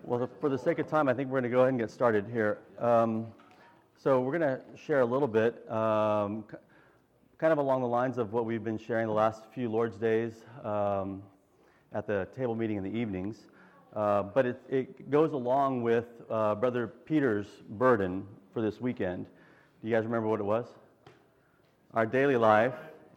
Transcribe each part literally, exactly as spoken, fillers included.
Well, for the sake of time, I think we're going to go ahead and get started here. Um, so we're going to share a little bit, um, c- kind of along the lines of what we've been sharing the last few Lord's Days um, at the table meeting in the evenings. Uh, but it, it goes along with uh, Brother Peter's burden for this weekend. Do you guys remember what it was? Our daily life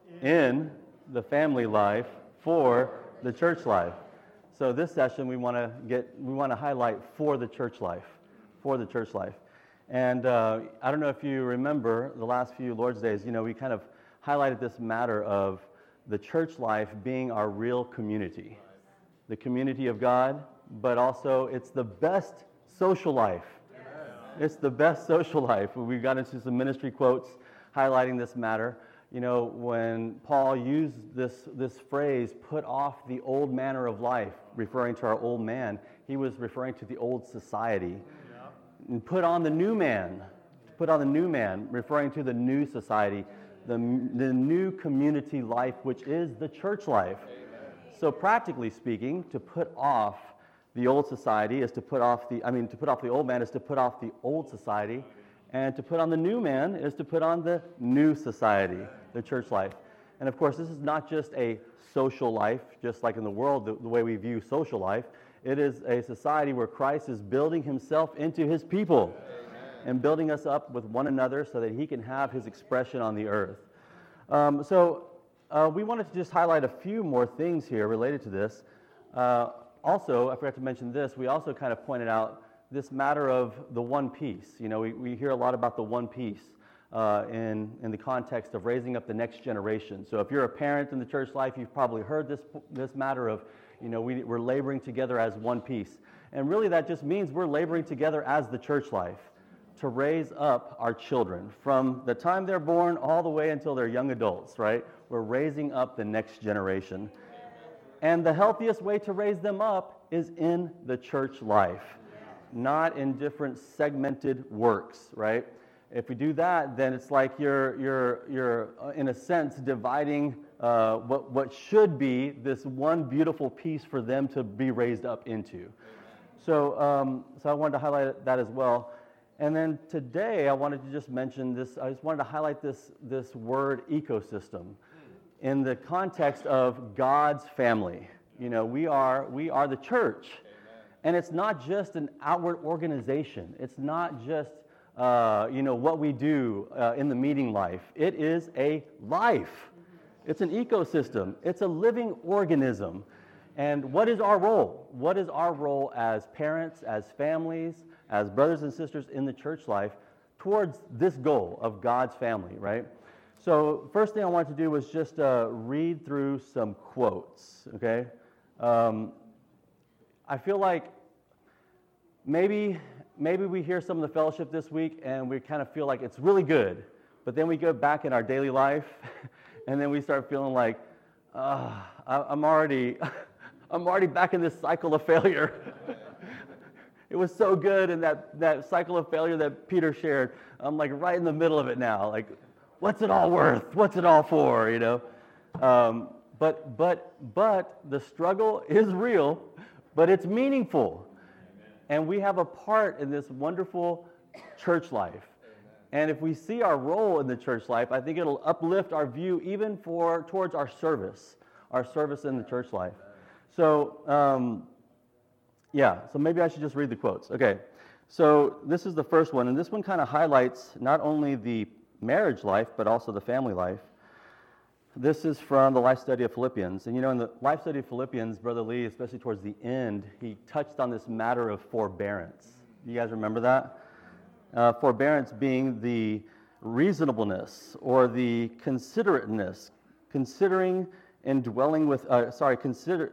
in the family life for the church life. So this session we want to get, we want to highlight for the church life, for the church life. And uh, I don't know if you remember the last few Lord's Days, you know, we kind of highlighted this matter of the church life being our real community, the community of God, but also it's the best social life. It's the best social life. We got into some ministry quotes highlighting this matter. You know, when Paul used this, this phrase, put off the old manner of life, referring to our old man, he was referring to the old society. Yeah. And put on the new man, put on the new man, referring to the new society, the, the new community life, which is the church life. Amen. So practically speaking, to put off the old society is to put off the, I mean, to put off the old man is to put off the old society. And to put on the new man is to put on the new society, the church life. And of course, this is not just a social life, just like in the world, the, the way we view social life. It is a society where Christ is building himself into his people. Amen. And building us up with one another so that he can have his expression on the earth. Um, so uh, we wanted to just highlight a few more things here related to this. Uh, also, I forgot to mention this, we also kind of pointed out this matter of the one piece. You know, we, we hear a lot about the one piece uh, in, in the context of raising up the next generation. So if you're a parent in the church life, you've probably heard this, this matter of, you know, we, we're laboring together as one piece. And really that just means we're laboring together as the church life to raise up our children from the time they're born all the way until they're young adults, right? We're raising up the next generation. And the healthiest way to raise them up is in the church life. Not in different segmented works, right? If we do that, then it's like you're you're you're uh, in a sense dividing uh, what what should be this one beautiful piece for them to be raised up into. Amen. So um, so I wanted to highlight that as well. And then today I wanted to just mention this. I just wanted to highlight this this word ecosystem in the context of God's family. You know, we are we are the church. And it's not just an outward organization. It's not just, uh, you know, what we do uh, in the meeting life. It is a life. It's an ecosystem. It's a living organism. And what is our role? What is our role as parents, as families, as brothers and sisters in the church life towards this goal of God's family, right? So first thing I wanted to do was just uh, read through some quotes, okay? Um, I feel like maybe maybe we hear some of the fellowship this week and we kind of feel like it's really good, but then we go back in our daily life and then we start feeling like, uh, I'm already I'm already back in this cycle of failure. It was so good in that, that cycle of failure that Peter shared. I'm like right in the middle of it now. Like, what's it all worth? What's it all for? You know. Um, but but but the struggle is real. But it's meaningful. Amen. And we have a part in this wonderful church life. Amen. And if we see our role in the church life, I think it'll uplift our view even for towards our service, our service in the church life. So, um, yeah, so maybe I should just read the quotes. Okay, so this is the first one, and this one kind of highlights not only the marriage life, but also the family life. This is from the Life Study of Philippians. And you know, in the Life Study of Philippians, Brother Lee, especially towards the end, he touched on this matter of forbearance. You guys remember that? Uh, forbearance being the reasonableness or the considerateness, considering and dwelling with, uh, sorry, consider,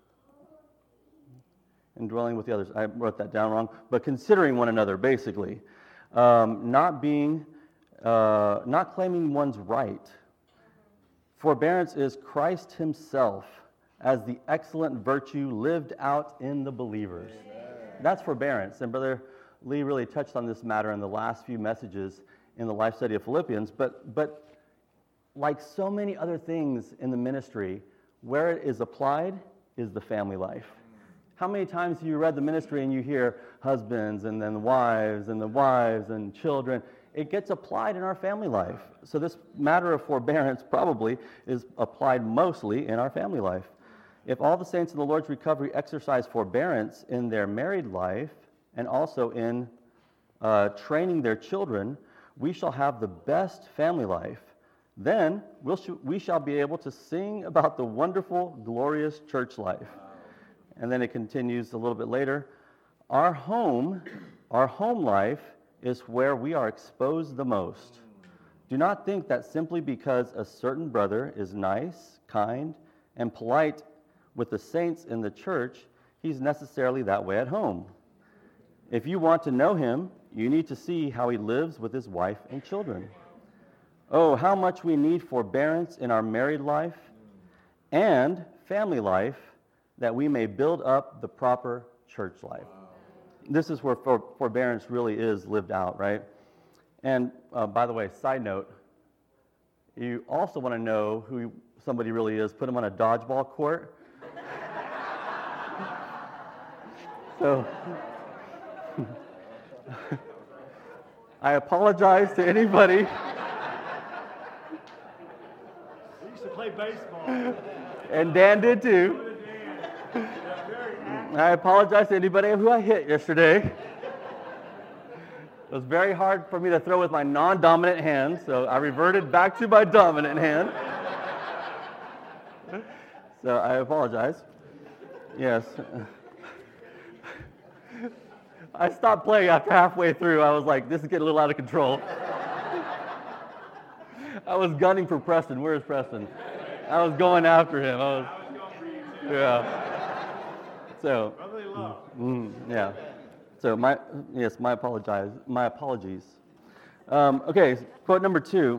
and dwelling with the others. I wrote that down wrong, but considering one another, basically. Um, not being, uh, not claiming one's right. Forbearance is Christ himself as the excellent virtue lived out in the believers. Amen. That's forbearance. And Brother Lee really touched on this matter in the last few messages in the Life Study of Philippians. But, but like so many other things in the ministry, where it is applied is the family life. How many times have you read the ministry and you hear husbands and then wives and the wives and children? It gets applied in our family life. So this matter of forbearance probably is applied mostly in our family life. If all the saints in the Lord's recovery exercise forbearance in their married life and also in uh, training their children, we shall have the best family life. Then we'll sh- we shall be able to sing about the wonderful, glorious church life. And then it continues a little bit later. Our home, our home life is where we are exposed the most. Do not think that simply because a certain brother is nice, kind, and polite with the saints in the church, he's necessarily that way at home. If you want to know him, you need to see how he lives with his wife and children. Oh, how much we need forbearance in our married life and family life that we may build up the proper church life. This is where for, forbearance really is lived out, right? And uh, by the way, side note, you also want to know who somebody really is, put them on a dodgeball court. So, I apologize to anybody. We used to play baseball. And Dan did too. I apologize to anybody who I hit yesterday. It was very hard for me to throw with my non-dominant hand, so I reverted back to my dominant hand. So I apologize. Yes. I stopped playing after halfway through. I was like, this is getting a little out of control. I was gunning for Preston. Where's Preston? I was going after him. I was, yeah. So, mm, yeah. So my yes, my apologize. My apologies. Um, okay, quote number two.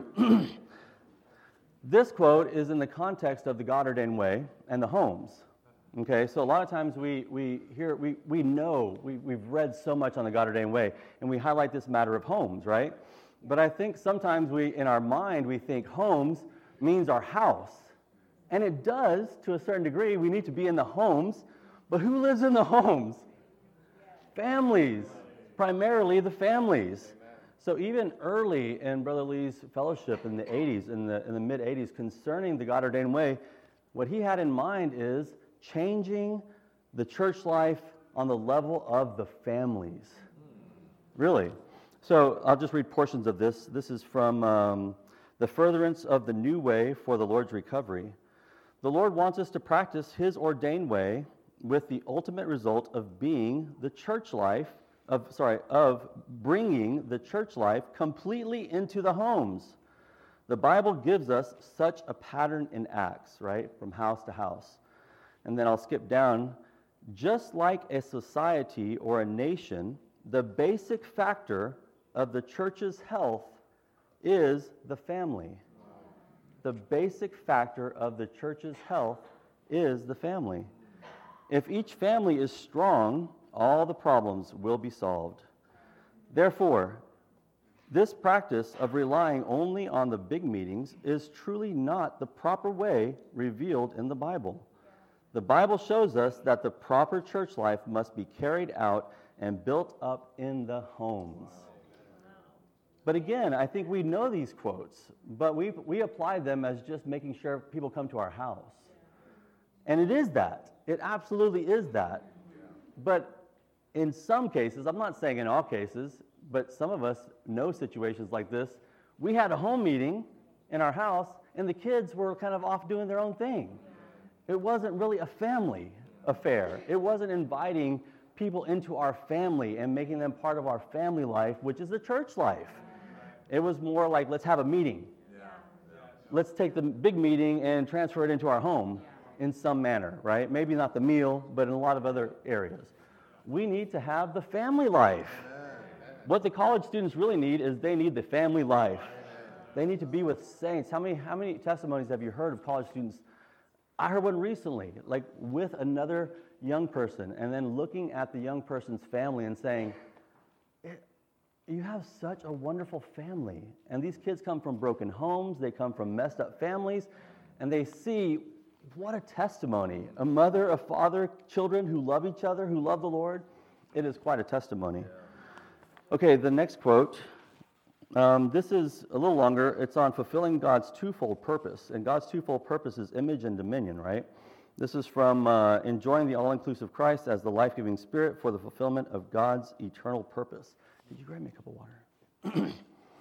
This quote is in the context of the God ordained way and the homes. Okay, so a lot of times we we hear we we know we we've read so much on the God ordained way, and we highlight this matter of homes, right? But I think sometimes we in our mind we think homes means our house, and it does to a certain degree. We need to be in the homes, but who lives in the homes? Families, primarily the families. So even early in Brother Lee's fellowship in the eighties, in the in the mid eighties, concerning the God ordained way, what he had in mind is changing the church life on the level of the families. Really. So I'll just read portions of this. This is from um, The Furtherance of the New Way for the Lord's Recovery. The Lord wants us to practice His ordained way with the ultimate result of being the church life, of sorry, of bringing the church life completely into the homes. The Bible gives us such a pattern in Acts, right, from house to house. And then I'll skip down. Just like a society or a nation, the basic factor of the church's health is the family. The basic factor of the church's health is the family. If each family is strong, all the problems will be solved. Therefore, this practice of relying only on the big meetings is truly not the proper way revealed in the Bible. The Bible shows us that the proper church life must be carried out and built up in the homes. But again, I think we know these quotes, but we we apply them as just making sure people come to our house. And it is that. It absolutely is that. But in some cases, I'm not saying in all cases, but some of us know situations like this. We had a home meeting in our house, and the kids were kind of off doing their own thing. It wasn't really a family affair. It wasn't inviting people into our family and making them part of our family life, which is the church life. It was more like, let's have a meeting. Yeah. Let's take the big meeting and transfer it into our home in some manner, right? Maybe not the meal, but in a lot of other areas. We need to have the family life. What the college students really need is they need the family life. They need to be with saints. How many, how many testimonies have you heard of college students? I heard one recently, like with another young person, and then looking at the young person's family and saying, you have such a wonderful family. And these kids come from broken homes, they come from messed up families, and they see what a testimony. A mother, a father, children who love each other, who love the Lord. It is quite a testimony. Okay, the next quote. Um, this is a little longer. It's on fulfilling God's twofold purpose. And God's twofold purpose is image and dominion, right? This is from uh, enjoying the all-inclusive Christ as the life-giving spirit for the fulfillment of God's eternal purpose. Did you grab me a cup of water?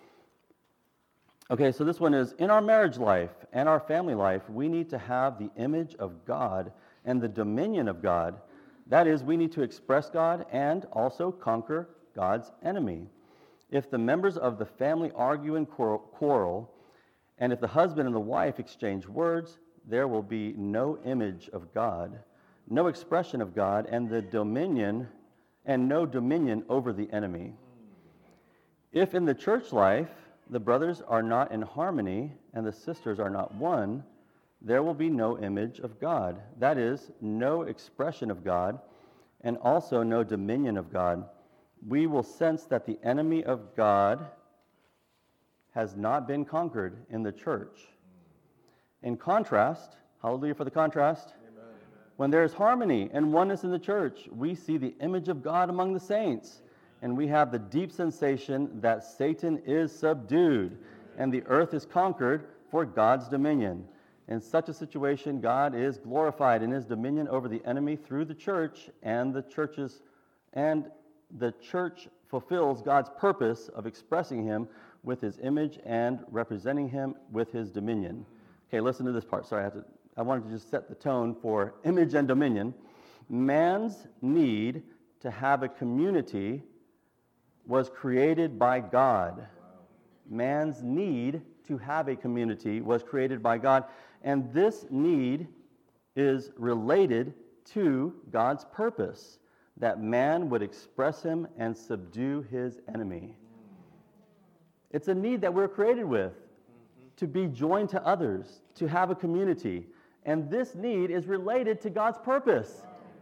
Okay, so this one is, in our marriage life and our family life, we need to have the image of God and the dominion of God. That is, we need to express God and also conquer God's enemy. If the members of the family argue and quarrel, and if the husband and the wife exchange words, there will be no image of God, no expression of God, and the dominion, and no dominion over the enemy. If in the church life the brothers are not in harmony and the sisters are not one, there will be no image of God. That is, no expression of God, and also no dominion of God. We will sense that the enemy of God has not been conquered in the church. In contrast, hallelujah for the contrast, amen. When there is harmony and oneness in the church, we see the image of God among the saints, and we have the deep sensation that Satan is subdued and the earth is conquered for God's dominion. In such a situation, God is glorified in his dominion over the enemy through the church, and the churches and the church fulfills God's purpose of expressing him with his image and representing him with his dominion. Okay, listen to this part. Sorry, I have to I wanted to just set the tone for image and dominion. Man's need to have a community was created by God. Wow. Man's need to have a community was created by God, and this need is related to God's purpose, that man would express him and subdue his enemy. It's a need that we're created with, to be joined to others, to have a community, and this need is related to God's purpose.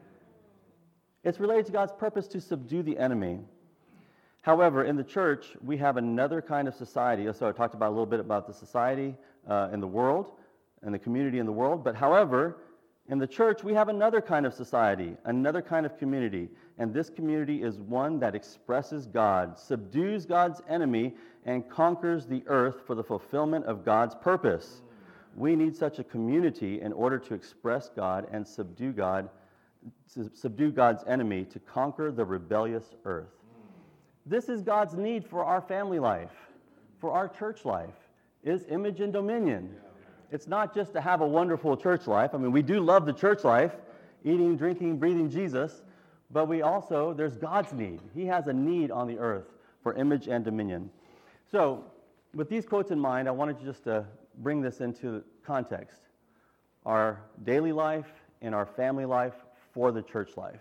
It's related to God's purpose to subdue the enemy. However, in the church, we have another kind of society. So I talked about a little bit about the society uh, in the world, and the community in the world. But however, in the church, we have another kind of society, another kind of community. And this community is one that expresses God, subdues God's enemy, and conquers the earth for the fulfillment of God's purpose. We need such a community in order to express God and subdue God, to subdue God's enemy, to conquer the rebellious earth. This is God's need for our family life, for our church life, is image and dominion. It's not just to have a wonderful church life. I mean, we do love the church life, eating, drinking, breathing Jesus, but we also, there's God's need. He has a need on the earth for image and dominion. So, with these quotes in mind, I wanted just to bring this into context. Our daily life and our family life for the church life.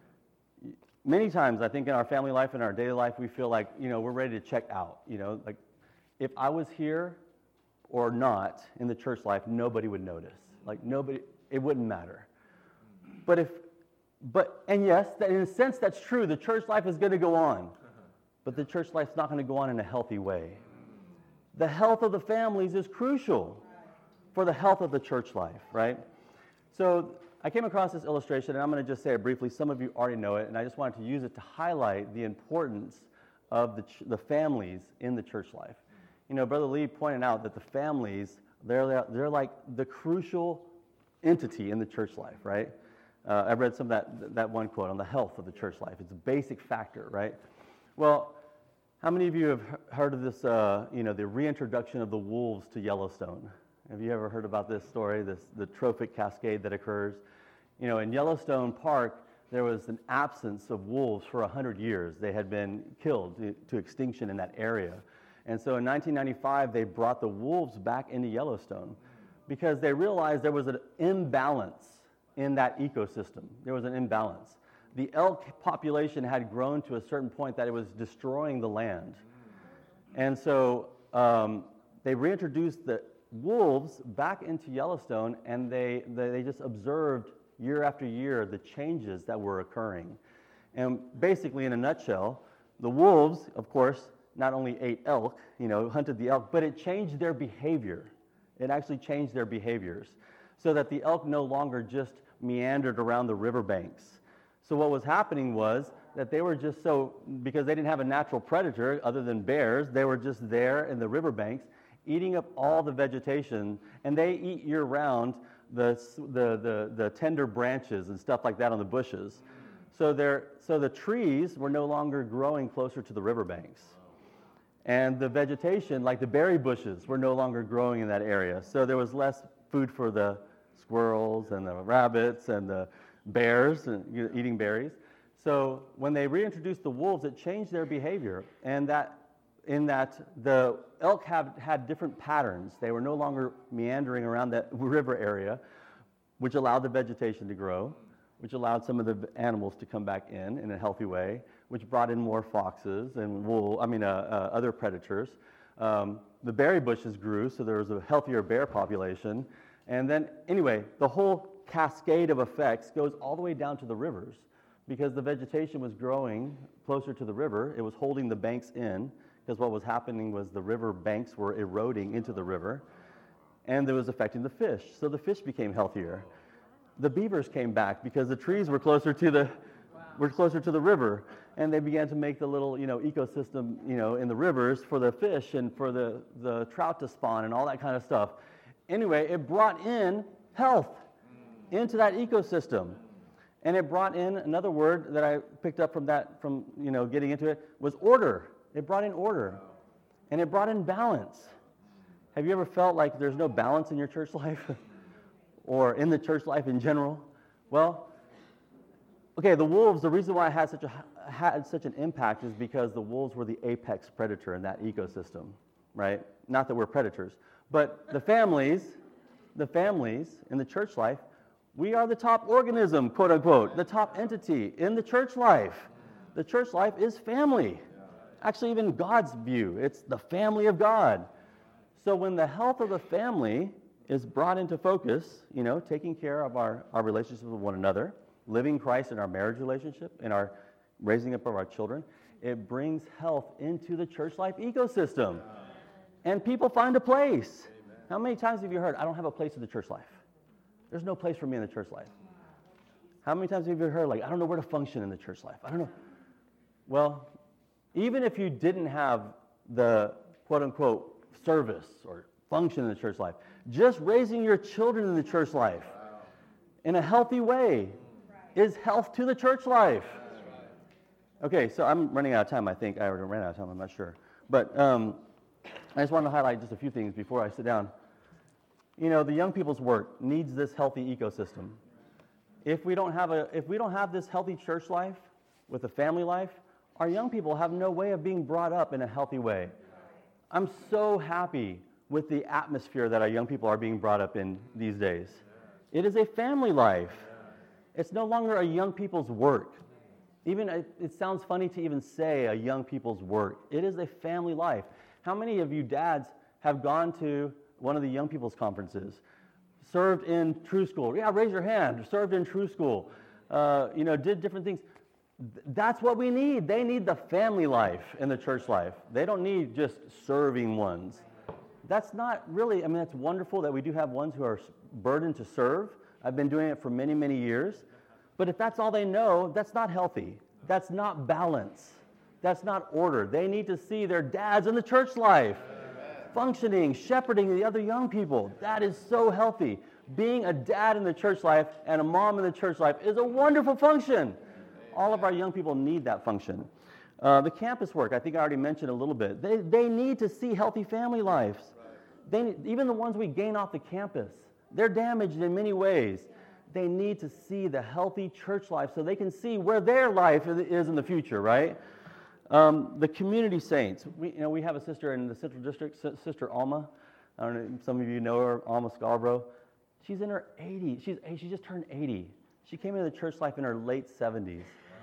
Many times, I think in our family life and our daily life, we feel like, you know, we're ready to check out. You know, like if I was here or not in the church life, nobody would notice. Like nobody, it wouldn't matter. But if, but, and yes, that in a sense that's true. The church life is going to go on. But the church life's not going to go on in a healthy way. The health of the families is crucial for the health of the church life, right? So I came across this illustration, and I'm going to just say it briefly. Some of you already know it, and I just wanted to use it to highlight the importance of the, ch- the families in the church life. You know, Brother Lee pointed out that the families, they're, they're like the crucial entity in the church life, right? Uh, I read some of that, that one quote on the health of the church life. It's a basic factor, right? Well, how many of you have heard of this, uh, you know, the reintroduction of the wolves to Yellowstone? Have you ever heard about this story, this the trophic cascade that occurs? You know, in Yellowstone Park, there was an absence of wolves for one hundred years. They had been killed to, to extinction in that area. And so in nineteen ninety-five, they brought the wolves back into Yellowstone because they realized there was an imbalance in that ecosystem. There was an imbalance. The elk population had grown to a certain point that it was destroying the land. And so um, they reintroduced the wolves back into Yellowstone, and they, they they just observed year after year the changes that were occurring. And basically, in a nutshell, the wolves, of course, not only ate elk, you know, hunted the elk, but it changed their behavior. It actually changed their behaviors. so that the elk no longer just meandered around the riverbanks. So what was happening was that they were just so, because they didn't have a natural predator other than bears, they were just there in the riverbanks eating up all the vegetation, and they eat year-round the, the, the, the tender branches and stuff like that on the bushes. So, they're, so the trees were no longer growing closer to the riverbanks. And the vegetation, like the berry bushes, were no longer growing in that area. So there was less food for the squirrels and the rabbits and the bears and, you know, eating berries. So when they reintroduced the wolves, it changed their behavior. And that in that the elk have, had different patterns. They were no longer meandering around that river area, which allowed the vegetation to grow, which allowed some of the animals to come back in in a healthy way, which brought in more foxes and wool, I mean, uh, uh, other predators. Um, the berry bushes grew, so there was a healthier bear population. And then, anyway, the whole cascade of effects goes all the way down to the rivers, because the vegetation was growing closer to the river. It was holding the banks in, because what was happening was the river banks were eroding into the river, and it was affecting the fish. So the fish became healthier. The beavers came back because the trees were closer to the were closer to the river, and they began to make the little, you know, ecosystem, you know, in the rivers for the fish and for the, the trout to spawn and all that kind of stuff. Anyway, it brought in health into that ecosystem. And it brought in another word that I picked up from that, from, you know, getting into it, was order. It brought in order. And it brought in balance. Have you ever felt like there's no balance in your church life? Or in the church life in general? Well, okay, the wolves, the reason why it had such a had such an impact is because the wolves were the apex predator in that ecosystem, right? Not that we're predators, but the families, the families in the church life, we are the top organism, quote unquote, the top entity in the church life. The church life is family. Actually, even God's view, it's the family of God. So when the health of the family is brought into focus, you know, taking care of our, our relationships with one another, living Christ in our marriage relationship, in our raising up of our children, it brings health into the church life ecosystem. And people find a place. How many times have you heard, I don't have a place in the church life? There's no place for me in the church life. How many times have you heard, like, I don't know where to function in the church life? I don't know. Well, even if you didn't have the quote-unquote service or function in the church life, just raising your children in the church life in a healthy way is health to the church life. Okay, so I'm running out of time, I think. I already ran out of time, I'm not sure. But um, I just wanted to highlight just a few things before I sit down. You know, the young people's work needs this healthy ecosystem. If we don't have a, if we don't have this healthy church life with a family life, our young people have no way of being brought up in a healthy way. I'm so happy with the atmosphere that our young people are being brought up in these days. It is a family life. It's no longer a young people's work. Even it, it sounds funny to even say a young people's work. It is a family life. How many of you dads have gone to one of the young people's conferences, served in True School? Yeah, raise your hand. Served in True School. Uh, you know, did different things. That's what we need. They need the family life in the church life. They don't need just serving ones. That's not really, I mean, it's wonderful that we do have ones who are burdened to serve. I've been doing it for many, many years. But if that's all they know, that's not healthy. That's not balance. That's not order. They need to see their dads in the church life, functioning, shepherding the other young people. That is so healthy. Being a dad in the church life and a mom in the church life is a wonderful function. All of our young people need that function. Uh, the campus work, I think I already mentioned a little bit. They, they need to see healthy family lives. They need, even the ones we gain off the campus, they're damaged in many ways. They need to see the healthy church life so they can see where their life is in the future, right? Um, the community saints. We, you know, we have a sister in the Central District, Sister Alma. I don't know, some of you know her, Alma Scarborough. She's in her eighties. She's, she just turned eighty. She came into the church life in her late seventies.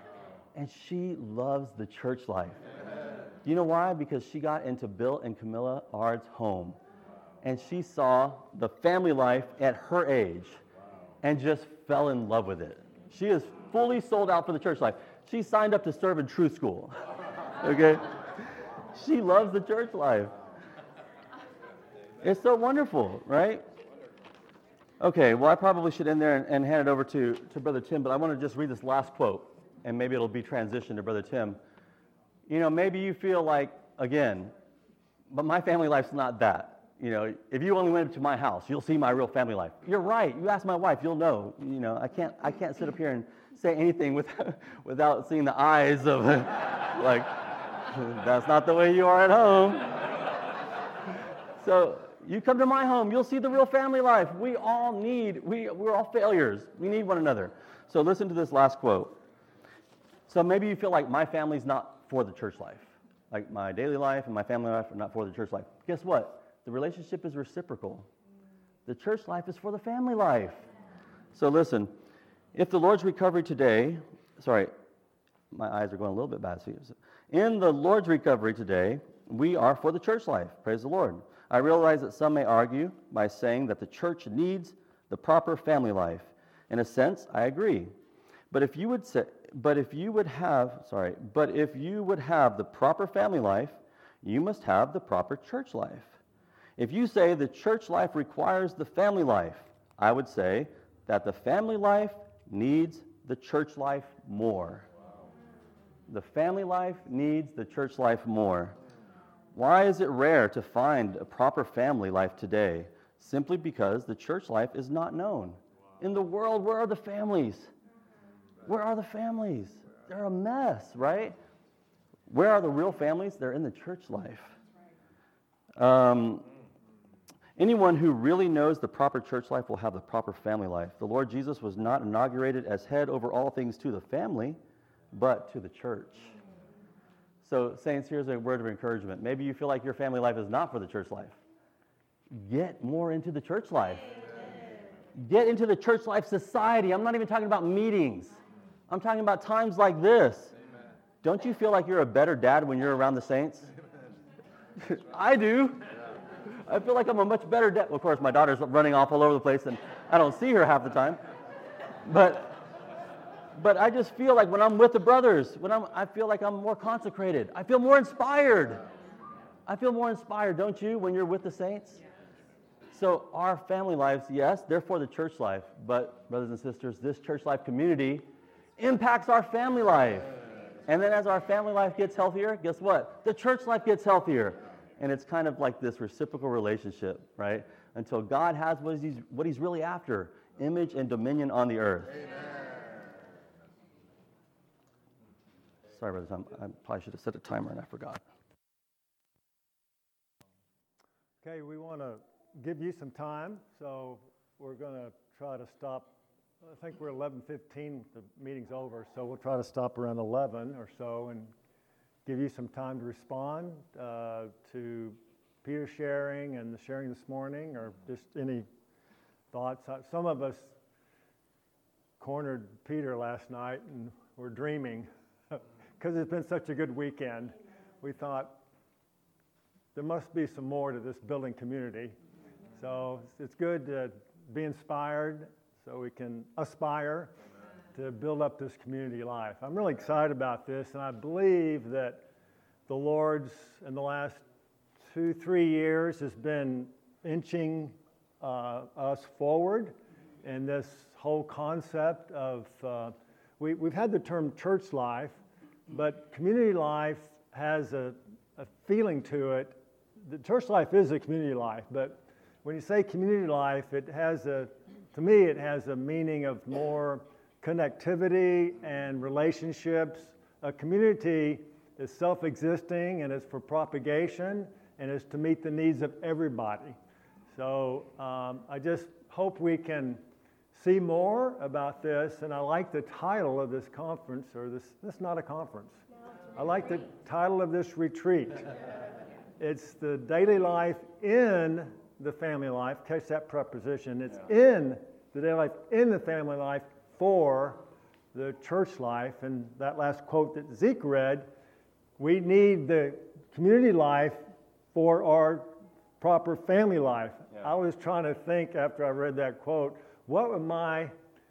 And she loves the church life. You know why? Because she got into Bill and Camilla Ard's home. And she saw the family life at her age and just fell in love with it. She is fully sold out for the church life. She signed up to serve in True School. Okay? She loves the church life. It's so wonderful, right? Okay, well, I probably should end there and, and hand it over to, to Brother Tim, but I want to just read this last quote, and maybe it'll be transition to Brother Tim. You know, maybe you feel like, again, but my family life's not that. You know, if you only went to my house, you'll see my real family life. You're right. You ask my wife, you'll know. You know, I can't I can't sit up here and say anything without, without seeing the eyes of, like, that's not the way you are at home. So you come to my home, you'll see the real family life. We all need, we, we're all failures. We need one another. So listen to this last quote. So maybe you feel like my family's not for the church life. Like my daily life and my family life are not for the church life. Guess what? The relationship is reciprocal. The church life is for the family life. So listen, if the Lord's recovery today, sorry, my eyes are going a little bit bad. In the Lord's recovery today, we are for the church life. Praise the Lord. I realize that some may argue by saying that the church needs the proper family life. In a sense, I agree. But if you would say, but if you would have, sorry, but if you would have the proper family life, you must have the proper church life. If you say the church life requires the family life, I would say that the family life needs the church life more. Wow. The family life needs the church life more. Why is it rare to find a proper family life today? Simply because the church life is not known. In the world, where are the families? Where are the families? They're a mess, right? Where are the real families? They're in the church life. Um, anyone who really knows the proper church life will have the proper family life. The Lord Jesus was not inaugurated as head over all things to the family, but to the church. So, saints, here's a word of encouragement. Maybe you feel like your family life is not for the church life. Get more into the church life. Get into the church life society. I'm not even talking about meetings. I'm talking about times like this. Amen. Don't you feel like you're a better dad when you're around the saints? I do. I feel like I'm a much better dad. Well, of course, my daughter's running off all over the place, and I don't see her half the time. But but I just feel like when I'm with the brothers, when I'm, I feel like I'm more consecrated. I feel more inspired. I feel more inspired, don't you, when you're with the saints? So our family lives, yes, they're for the church life. But, brothers and sisters, this church life community impacts our family life. And then as our family life gets healthier, guess what? The church life gets healthier. And it's kind of like this reciprocal relationship, right? Until God has what he's, what he's really after, image and dominion on the earth. Amen. Sorry, brothers, I'm, I probably should have set a timer and I forgot. Okay, we want to give you some time, so we're going to try to stop. I think we're eleven fifteen, the meeting's over, so we'll try to stop around eleven or so and give you some time to respond uh, to Peter's sharing and the sharing this morning, or just any thoughts. Some of us cornered Peter last night and were dreaming because it's been such a good weekend. We thought there must be some more to this building community. So it's good to be inspired so we can aspire to build up this community life. I'm really excited about this, and I believe that the Lord's, in the last two, three years, has been inching uh, us forward in this whole concept of, uh, we, we've had the term church life, but community life has a, a feeling to it. The church life is a community life, but when you say community life, it has a, to me, it has a meaning of more connectivity and relationships. A community is self-existing and is for propagation and is to meet the needs of everybody. So um, I just hope we can see more about this, and I like the title of this conference, or this, this is not a conference. I like the title of this retreat. It's the daily life in the family life. Catch that preposition. It's yeah. in the daily life, in the family life for the church life. And that last quote that Zeke read, we need the community life for our proper family life. Yeah. I was trying to think after I read that quote, what would my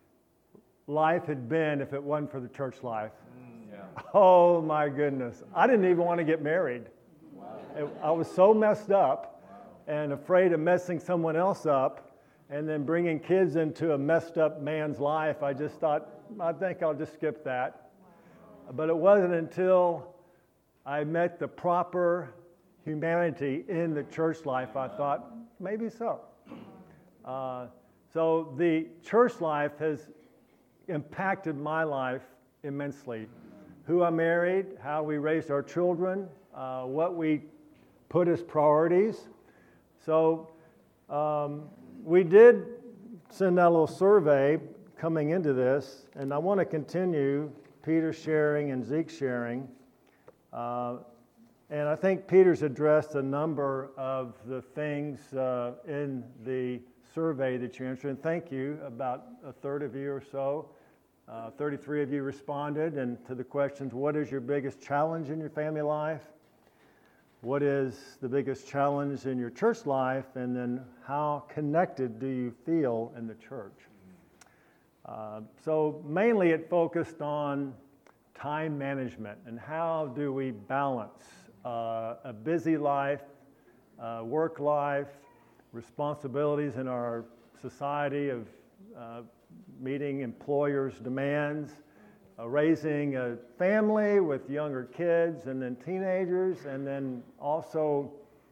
life had been if it wasn't for the church life? Mm, yeah. Oh my goodness. I didn't even want to get married. Wow. I was so messed up and afraid of messing someone else up and then bringing kids into a messed up man's life, I just thought, I think I'll just skip that. But it wasn't until I met the proper humanity in the church life, I thought, maybe so. Uh, so the church life has impacted my life immensely. Who I married, how we raised our children, uh, what we put as priorities. So um, we did send out a little survey coming into this, and I want to continue Peter sharing and Zeke sharing. Uh, and I think Peter's addressed a number of the things uh, in the survey that you answered, and thank you. About a third of you or so, uh, thirty-three of you responded, and to the questions, what is your biggest challenge in your family life? What is the biggest challenge in your church life? And then how connected do you feel in the church? Uh, so mainly it focused on time management and how do we balance uh, a busy life, uh, work life, responsibilities in our society of uh, meeting employers' demands, uh, raising a family with younger kids and then teenagers, and then also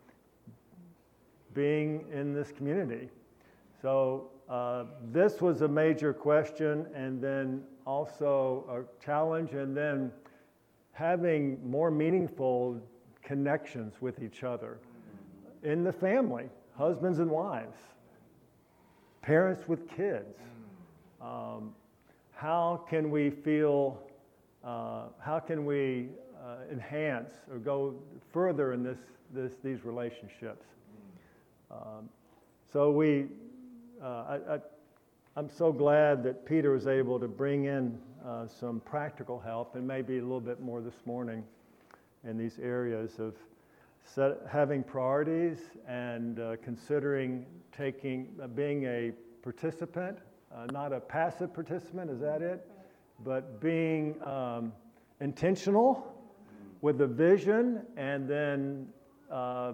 being in this community. So uh, this was a major question, and then also a challenge, and then having more meaningful connections with each other in the family. Husbands and wives, parents with kids. Um, how can we feel, uh, how can we uh, enhance or go further in this, this these relationships? Um, so we, uh, I, I, I'm so glad that Peter was able to bring in uh, some practical help, and maybe a little bit more this morning in these areas of Set, having priorities and uh, considering taking, uh, being a participant, uh, not a passive participant, is that it? But being um, intentional with a vision, and then uh,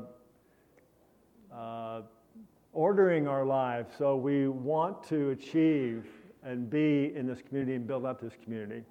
uh, ordering our lives so we want to achieve and be in this community and build up this community.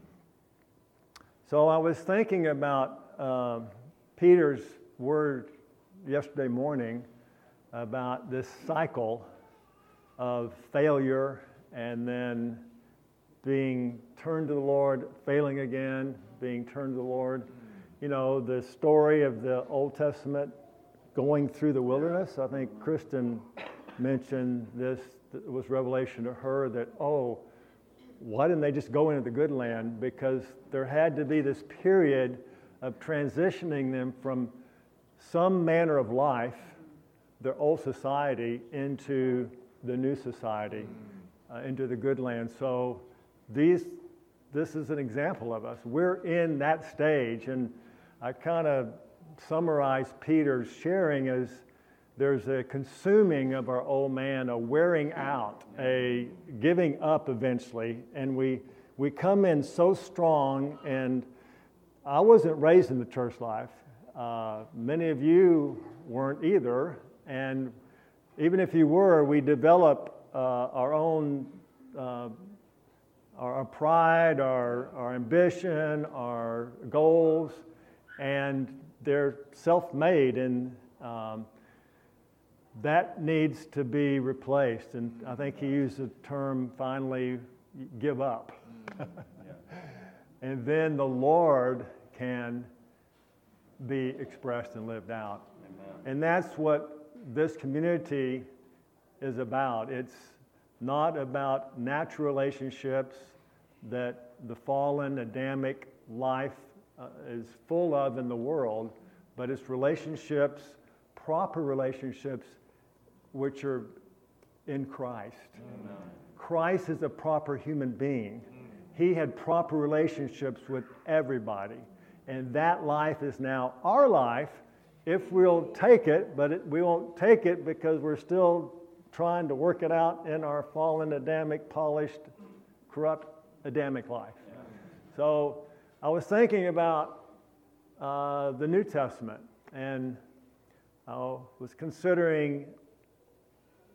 So I was thinking about uh, Peter's word yesterday morning about this cycle of failure and then being turned to the Lord, failing again, being turned to the Lord. You know, the story of the Old Testament going through the wilderness. I think Kristen mentioned this, it was revelation to her that, oh, why didn't they just go into the good land? Because there had to be this period of transitioning them from some manner of life, their old society, into the new society, uh, into the good land. So these, this is an example of us. We're in that stage, and I kind of summarize Peter's sharing as there's a consuming of our old man, a wearing out, a giving up eventually, and we we come in so strong. And I wasn't raised in the church life. Uh, many of you weren't either, and even if you were, we develop uh, our own, uh, our, our pride, our, our ambition, our goals, and they're self-made, and um, that needs to be replaced. And I think he used the term, finally, give up. And then the Lord can be expressed and lived out. Amen. And that's what this community is about. It's not about natural relationships that the fallen Adamic life uh, is full of in the world, but it's relationships, proper relationships, which are in Christ. Amen. Christ is a proper human being. He had proper relationships with everybody. And that life is now our life if we'll take it, but it, we won't take it because we're still trying to work it out in our fallen Adamic, polished, corrupt Adamic life. Yeah. So I was thinking about uh, the New Testament, and I was considering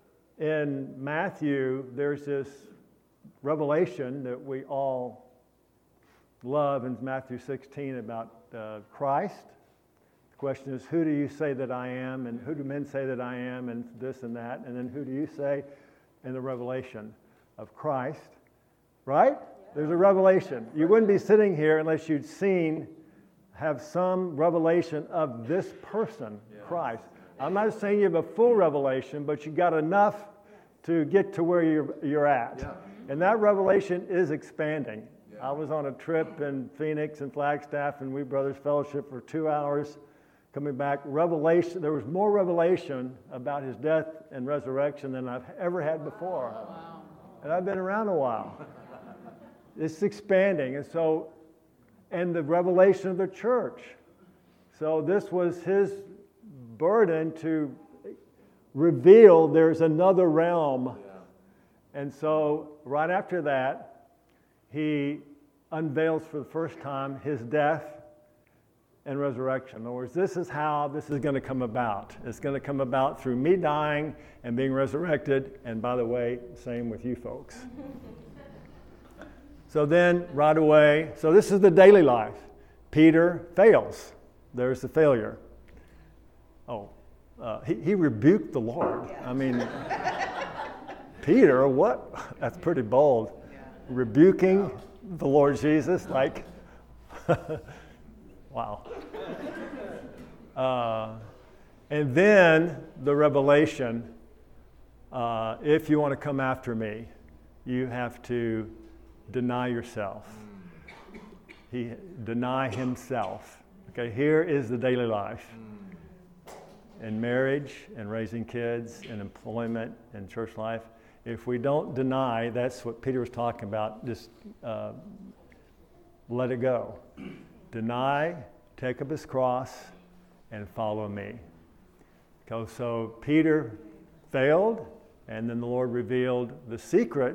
in Matthew, there's this revelation that we all love in Matthew sixteen about uh, Christ. The question is, who do you say that I am? And who do men say that I am? And this and that. And then who do you say in the revelation of Christ? Right? There's a revelation. You wouldn't be sitting here unless you'd seen, have some revelation of this person, Christ. I'm not saying you have a full revelation, but you got enough to get to where you're, you're at. Yeah. And that revelation is expanding. Yeah. I was on a trip in Phoenix and Flagstaff, and we Brothers Fellowship for two hours. Coming back, revelation. There was more revelation about his death and resurrection than I've ever had before. Wow. And I've been around a while. It's expanding, and so, and the revelation of the church. So this was his burden to reveal there's another realm. Yeah. And so right after that, he unveils for the first time his death and resurrection. In other words, this is how this is going to come about. It's going to come about through me dying and being resurrected, and by the way, same with you folks. So then, right away, so this is the daily life. Peter fails. There's the failure. Oh, uh, he, he rebuked the Lord. Yeah. I mean, Peter, what? That's pretty bold. Yeah. Rebuking yeah. the Lord Jesus, like, wow. Uh, and then the revelation, uh, if you want to come after me, you have to deny yourself. He deny himself. Okay, here is the daily life. In marriage and raising kids and employment and church life. If we don't deny, that's what Peter was talking about, just uh, let it go. Deny, take up his cross, and follow me. Okay, so Peter failed, and then the Lord revealed the secret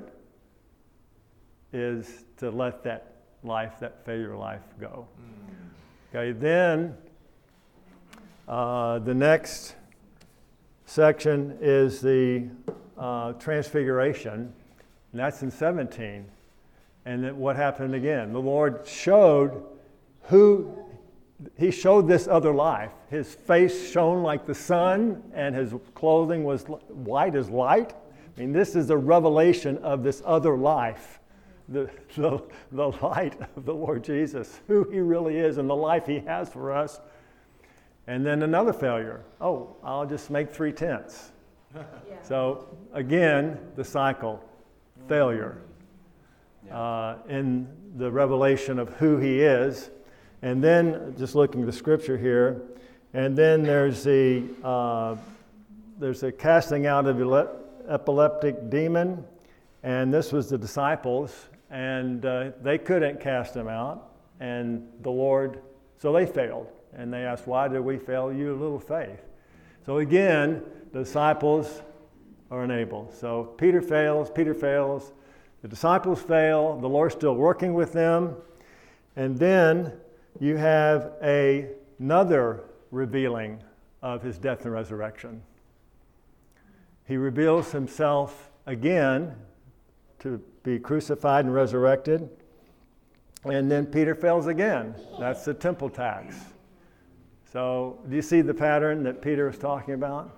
is to let that life, that failure life go. Mm. Okay, then uh, the next section is the uh, transfiguration, and that's in seventeen. And then what happened again? The Lord showed who, he showed this other life. His face shone like the sun, and his clothing was white as light. I mean, this is a revelation of this other life. The, the, the light of the Lord Jesus, who he really is and the life he has for us. And then another failure. Oh, I'll just make three tenths. Yeah. So again, the cycle, failure yeah. uh, in the revelation of who he is. And then just looking at the scripture here, and then there's the uh, there's a casting out of ele- epileptic demon, and this was the disciples. And uh, they couldn't cast him out, and the Lord, so they failed. And they asked, why did we fail? You little faith. So again, the disciples are unable. So Peter fails, Peter fails, the disciples fail, the Lord's still working with them. And then you have a, another revealing of his death and resurrection. He reveals himself again to be crucified and resurrected. And then Peter fails again. That's the temple tax. So do you see the pattern that Peter was talking about?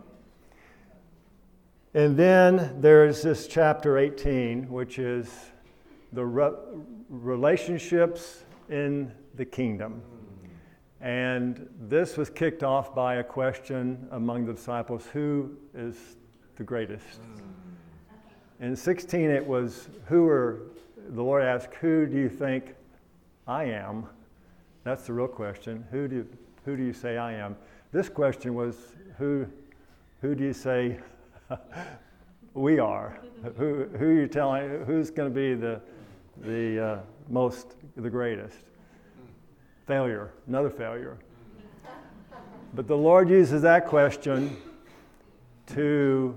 And then there's this chapter eighteen, which is the re- relationships in the kingdom. And this was kicked off by a question among the disciples, who is the greatest? In sixteen, it was, who are, the Lord asked, who do you think I am? That's the real question. Who do, who do you say I am? This question was, who, who do you say we are? Who, who are you telling, who's going to be the, the uh, most, the greatest? Failure, another failure. But the Lord uses that question to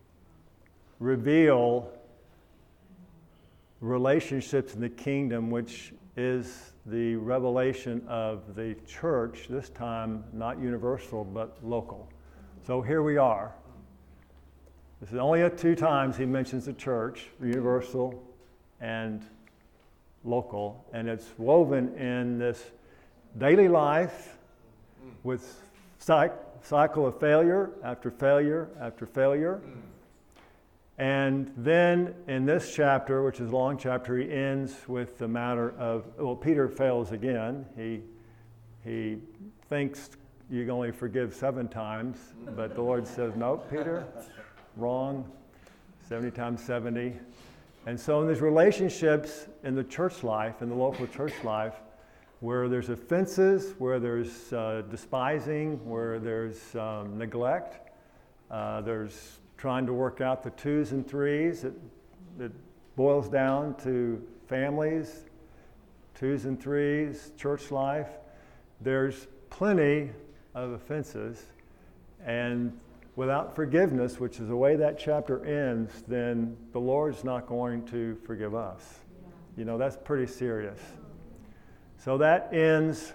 reveal relationships in the kingdom, which is the revelation of the church, this time not universal but local. So here we are. This is only two times he mentions the church, universal and local, and it's woven in this daily life with cyc- cycle of failure after failure after failure. And then in this chapter, which is a long chapter, he ends with the matter of, well, Peter fails again. He, he thinks you can only forgive seven times, but the Lord says, no, Peter, wrong, seventy times seventy. And so in these relationships in the church life, in the local church life, where there's offenses, where there's uh, despising, where there's um, neglect, uh, there's trying to work out the twos and threes. It, it boils down to families, twos and threes, church life. There's plenty of offenses. And without forgiveness, which is the way that chapter ends, then the Lord's not going to forgive us. You know, that's pretty serious. So that ends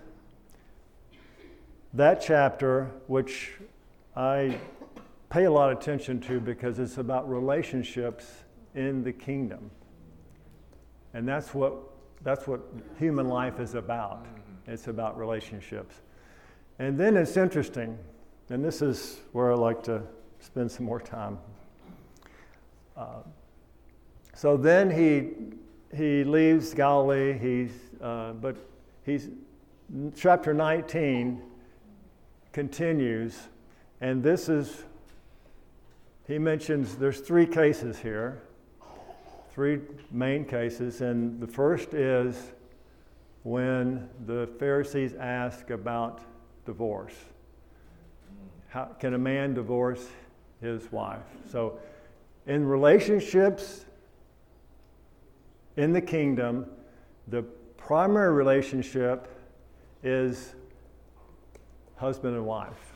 that chapter, which I pay a lot of attention to because it's about relationships in the kingdom. And that's what that's what human life is about. It's about relationships. And then it's interesting, and this is where I like to spend some more time. Uh, so then he he leaves Galilee. He's uh, but he's chapter nineteen continues, and this is. He mentions there's three cases here, three main cases, and the first is when the Pharisees ask about divorce. How can a man divorce his wife? So in relationships in the kingdom, the primary relationship is husband and wife.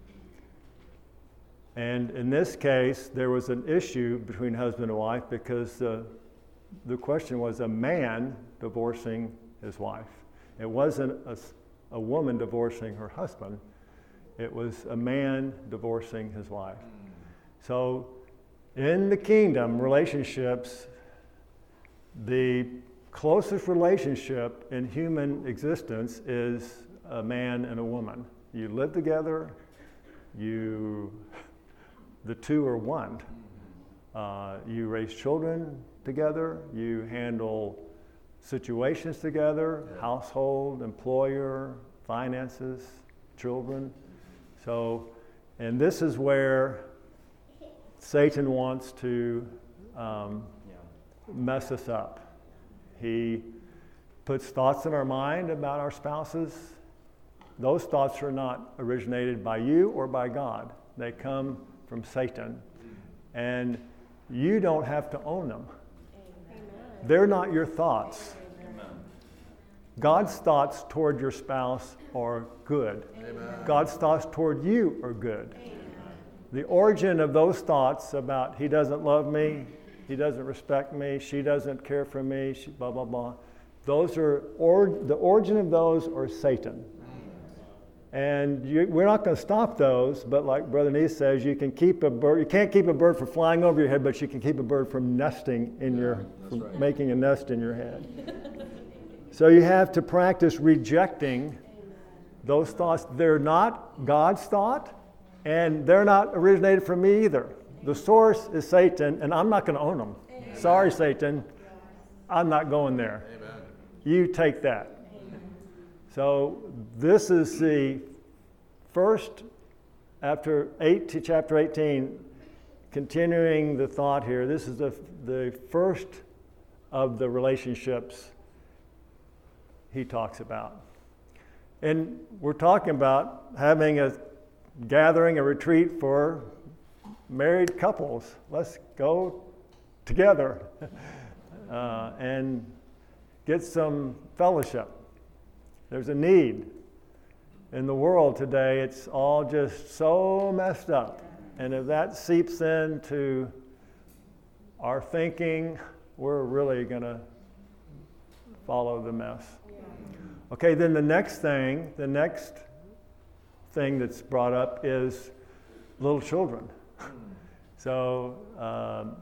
And in this case, there was an issue between husband and wife because the, the question was a man divorcing his wife. It wasn't a, a woman divorcing her husband. It was a man divorcing his wife. So in the kingdom, relationships, the closest relationship in human existence is a man and a woman. You live together, you... The two are one. Uh, you raise children together. You handle situations together, yeah. Household, employer, finances, children. So, and this is where Satan wants to um, yeah. mess us up. He puts thoughts in our mind about our spouses. Those thoughts are not originated by you or by God. They come from Satan, and you don't have to own them. Amen. They're not your thoughts. Amen. God's thoughts toward your spouse are good. Amen. God's thoughts toward you are good. Amen. The origin of those thoughts about he doesn't love me, he doesn't respect me, she doesn't care for me, she, blah, blah, blah. Those are, or, the origin of those are Satan. And you, we're not going to stop those, but like Brother Neese says, you can keep a bird. You can't keep a bird from flying over your head, but you can keep a bird from nesting in your, from right. making a nest in your head. So you have to practice rejecting those thoughts. They're not God's thought, and they're not originated from me either. The source is Satan, and I'm not going to own them. Amen. Sorry, Satan, I'm not going there. Amen. You take that. So this is the first, after eight to chapter eighteen, continuing the thought here, this is the, the first of the relationships he talks about. And we're talking about having a gathering, a retreat for married couples. Let's go together uh, and get some fellowship. There's a need. In the world today, it's all just so messed up. And if that seeps into our thinking, we're really going to follow the mess. Okay, then the next thing, the next thing that's brought up is little children. So um,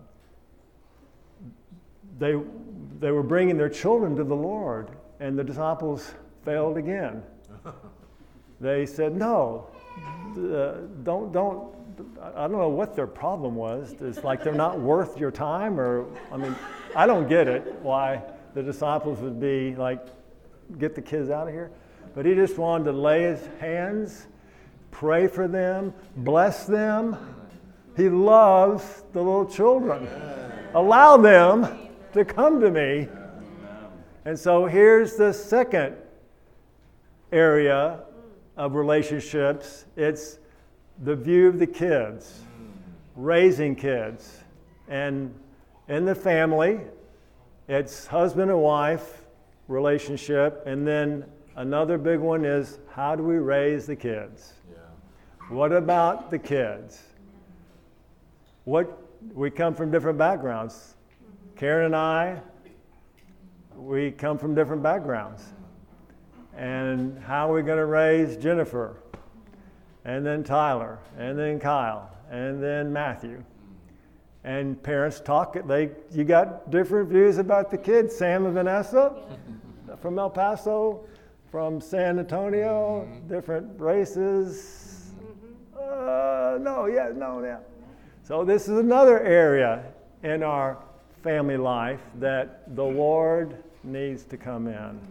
they, they were bringing their children to the Lord, and the disciples failed again. They said, no, uh, don't, don't, I don't know what their problem was. It's like they're not worth your time, or, I mean, I don't get it, why the disciples would be like, get the kids out of here. But he just wanted to lay his hands, pray for them, bless them. He loves the little children. Allow them to come to me. And so here's the second area of relationships. It's the view of the kids, raising kids. And in the family, it's husband and wife relationship. And then another big one is, how do we raise the kids? Yeah. What about the kids? What, we come from different backgrounds. Karen and I, we come from different backgrounds. And how are we going to raise Jennifer? And then Tyler, and then Kyle, and then Matthew. And parents talk, they, you got different views about the kids. Sam and Vanessa from El Paso, from San Antonio, mm-hmm. different races. Mm-hmm. Uh, no, yeah, no, yeah. So this is another area in our family life that the Lord needs to come in. Amen.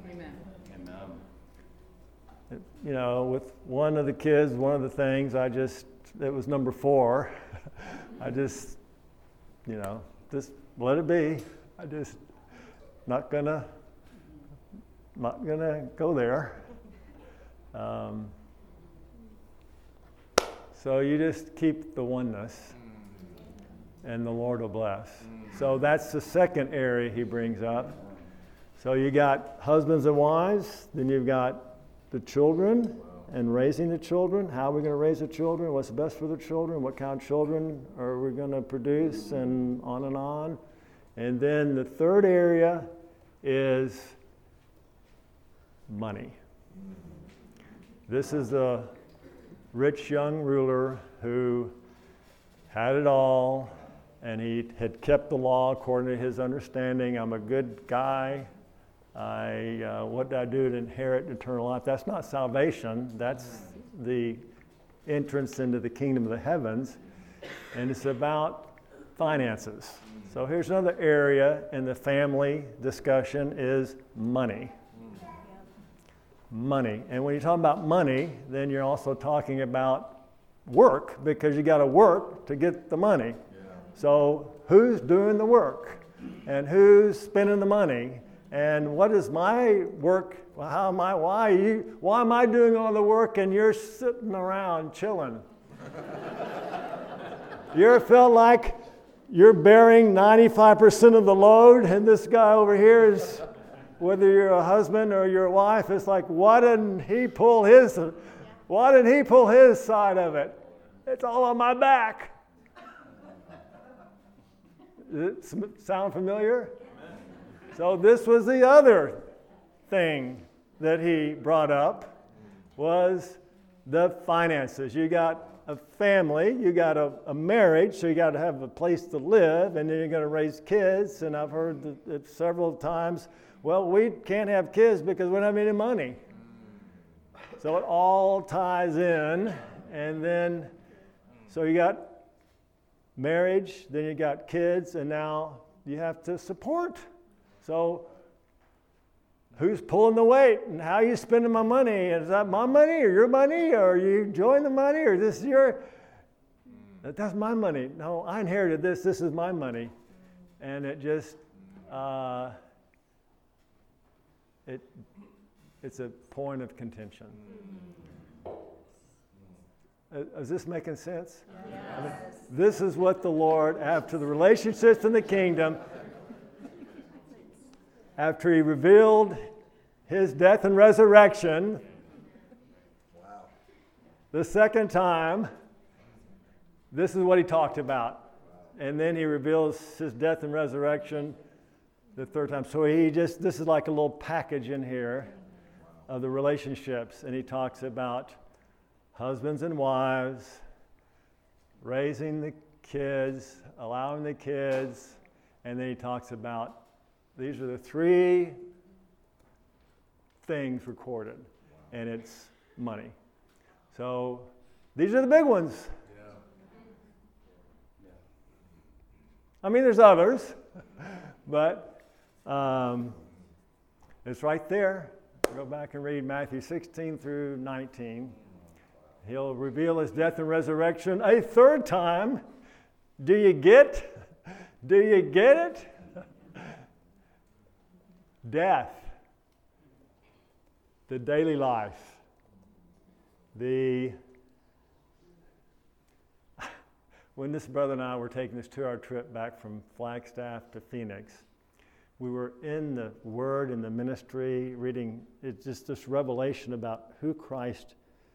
You know, with one of the kids, one of the things I just, it was number four. I just, you know, just let it be. I just, not gonna, not gonna go there. Um, so you just keep the oneness, and the Lord will bless. So that's the second area he brings up. So you got husbands and wives, then you've got the children and raising the children. How are we going to raise the children? What's best for the children? What kind of children are we going to produce? And on and on. And then the third area is money. This is a rich young ruler who had it all, and he had kept the law according to his understanding. I'm a good guy. I, uh, what did I do to inherit eternal life? That's not salvation. That's the entrance into the kingdom of the heavens. And it's about finances. So here's another area in the family discussion is money. Money. And when you talk about money, then you're also talking about work, because you got to work to get the money. So who's doing the work? And who's spending the money? And what is my work? Well, how am I? Why are you? Why am I doing all the work and you're sitting around chilling? You ever felt like you're bearing ninety-five percent of the load, and this guy over here is, whether you're a husband or your wife, it's like, why didn't he pull his? Why didn't he pull his side of it? It's all on my back. Does it sound familiar? So this was the other thing that he brought up, was the finances. You got a family, you got a, a marriage, so you got to have a place to live, and then you're going to raise kids. And I've heard it several times, well, we can't have kids because we don't have any money. So it all ties in. And then, so you got marriage, then you got kids, and now you have to support. So who's pulling the weight, and how are you spending my money? Is that my money or your money? Or are you enjoying the money, or this is your, that's my money. No, I inherited this, this is my money. And it just, uh, it, it's a point of contention. Is this making sense? Yes. I mean, this is what the Lord, after the relationships in the kingdom, after he revealed his death and resurrection, wow. The second time, this is what he talked about. Wow. And then he reveals his death and resurrection the third time. So he just, this is like a little package in here wow. of the relationships. And he talks about husbands and wives, raising the kids, allowing the kids, and then he talks about these are the three things recorded, and it's money. So these are the big ones. Yeah. Yeah. I mean, there's others, but um, it's right there. Go back and read Matthew sixteen through nineteen. He'll reveal his death and resurrection a third time. Do you get? Do you get it? Death, the daily life, the when this brother and I were taking this two-hour trip back from Flagstaff to Phoenix, we were in the Word and the ministry, reading it's just this revelation about who Christ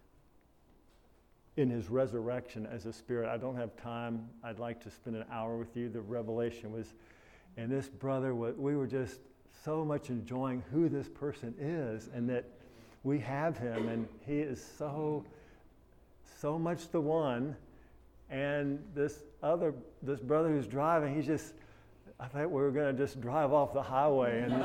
in his resurrection as a spirit. I don't have time. I'd like to spend an hour with you. The revelation was, and this brother, we were just so much enjoying who this person is and that we have him and he is so, so much the one. And this other, this brother who's driving, he's just, I thought we were going to just drive off the highway. And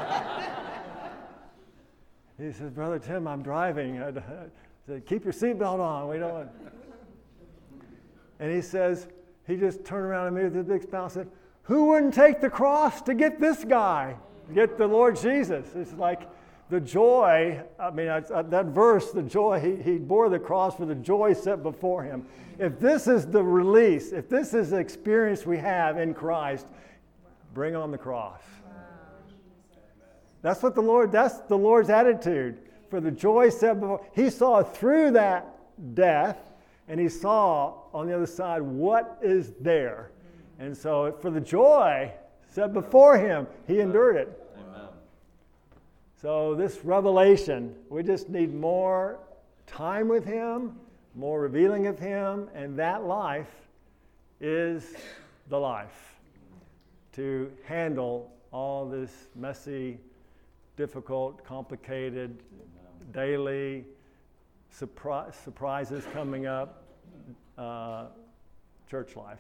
he says, Brother Tim, I'm driving. I said, keep your seatbelt on. We don't want. And he says, he just turned around at me with his big smile and said, who wouldn't take the cross to get this guy, get the Lord Jesus? It's like the joy, I mean, I, I, that verse, the joy, he, he bore the cross for the joy set before him. If this is the release, if this is the experience we have in Christ, bring on the cross. That's what the Lord, that's the Lord's attitude. For the joy set before, he saw through that death, and he saw on the other side what is there. And so for the joy set before him, he endured it. Amen. So this revelation, we just need more time with him, more revealing of him, and that life is the life to handle all this messy, difficult, complicated, daily surpri- surprises coming up, uh, church life.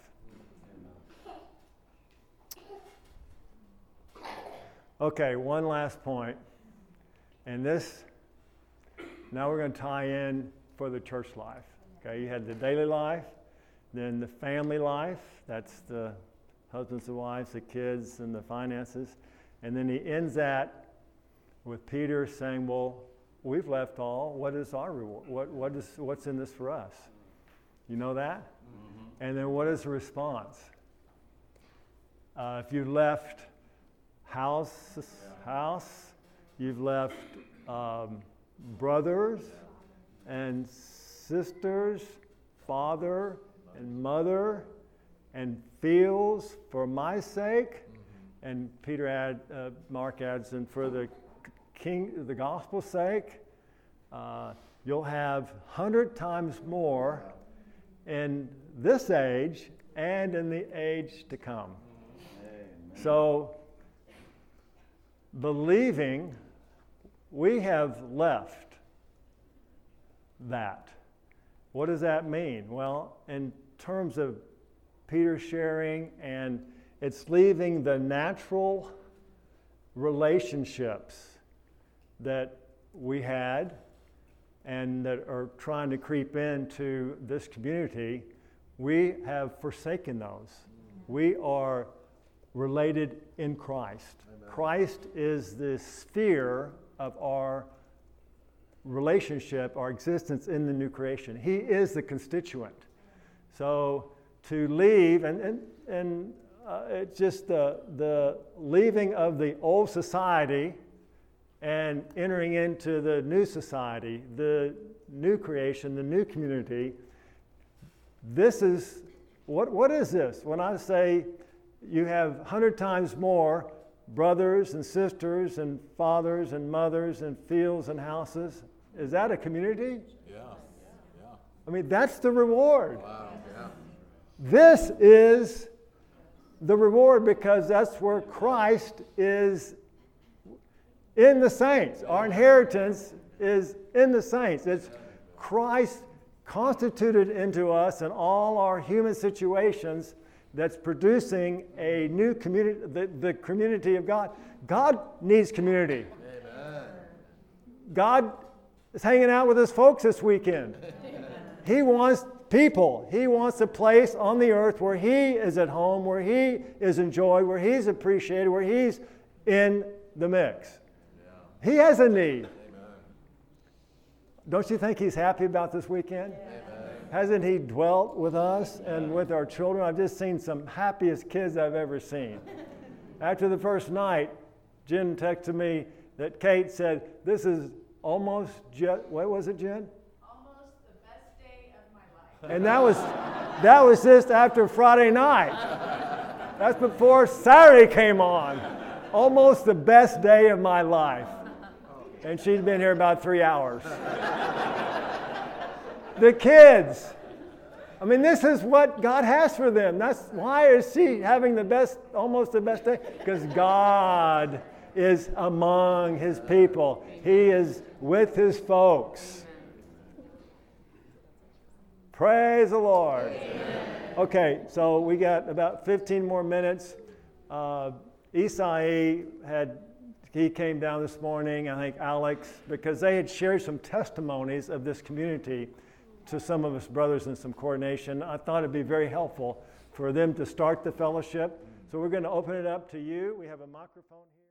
Okay, one last point. And this, now we're going to tie in for the church life. Okay, you had the daily life, then the family life, that's the husbands and wives, the kids, and the finances. And then he ends that with Peter saying, well, we've left all. What is our reward? What, what is, what's in this for us? You know that? Mm-hmm. And then what is the response? Uh, if you left house, house, you've left um, brothers and sisters, father and mother, and fields for my sake. Mm-hmm. And Peter add, uh, Mark adds, and for the King, the gospel's sake, uh, you'll have hundred times more in this age and in the age to come. Amen. So, believing, we have left that. What does that mean? Well, in terms of Peter sharing, and it's leaving the natural relationships that we had and that are trying to creep into this community. We have forsaken those. We are related in Christ. Amen. Christ is the sphere of our relationship, our existence in the new creation. He is the constituent. So to leave, and, and, and uh, it's just the, the leaving of the old society and entering into the new society, the new creation, the new community. This is, what, what is this? When I say you have a hundred times more brothers and sisters and fathers and mothers and fields and houses, is that a community? Yeah. Yeah. I mean, that's the reward. Wow. Yeah. This is the reward because that's where Christ is in the saints. Our inheritance is in the saints. It's Christ constituted into us in all our human situations that's producing a new community, the, the community of God. God needs community. Amen. God is hanging out with his folks this weekend. He wants people. He wants a place on the earth where he is at home, where he is enjoyed, where he's appreciated, where he's in the mix. Yeah. He has a need. Amen. Don't you think he's happy about this weekend? Yeah. Hasn't he dwelt with us and with our children? I've just seen some happiest kids I've ever seen. After the first night, Jen texted me that Kate said, this is almost, just, what was it, Jen? Almost the best day of my life. And that was, that was just after Friday night. That's before Saturday came on. Almost the best day of my life. And she's been here about three hours. The kids. I mean, this is what God has for them. That's why is she having the best, almost the best day? Because God is among his people. He is with his folks. Praise the Lord. Amen. Okay, so we got about fifteen more minutes. Uh, Isai had, he came down this morning, I think Alex, because they had shared some testimonies of this community to some of us brothers in some coordination. I thought it'd be very helpful for them to start the fellowship. So we're going to open it up to you. We have a microphone here.